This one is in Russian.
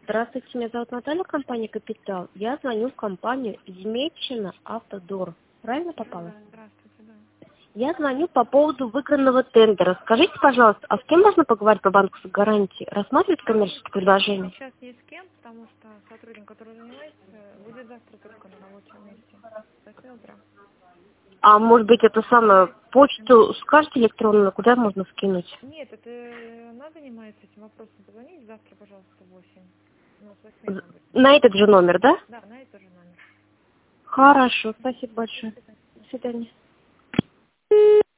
Здравствуйте, меня зовут Наталья, компания «Капитал». Я звоню в компанию Змейчина Автодор. Правильно попала? Здравствуйте, да. Я звоню по поводу выигранного тендера. Скажите, пожалуйста, а с кем можно поговорить по банковской гарантии? Рассматривать коммерческие предложения? Сейчас есть с кем, потому что сотрудник, который занимается, будет завтра только на рабочем месте. С 8 утра. А может быть, это самое, почту скажете электронную, куда можно скинуть? Нет, это она занимается этим вопросом. Позвоните завтра, пожалуйста, в 8. Ну, с 8 она будет. На этот же номер, да? Да, на этот же номер. Хорошо, спасибо До большое. свидания. До свидания.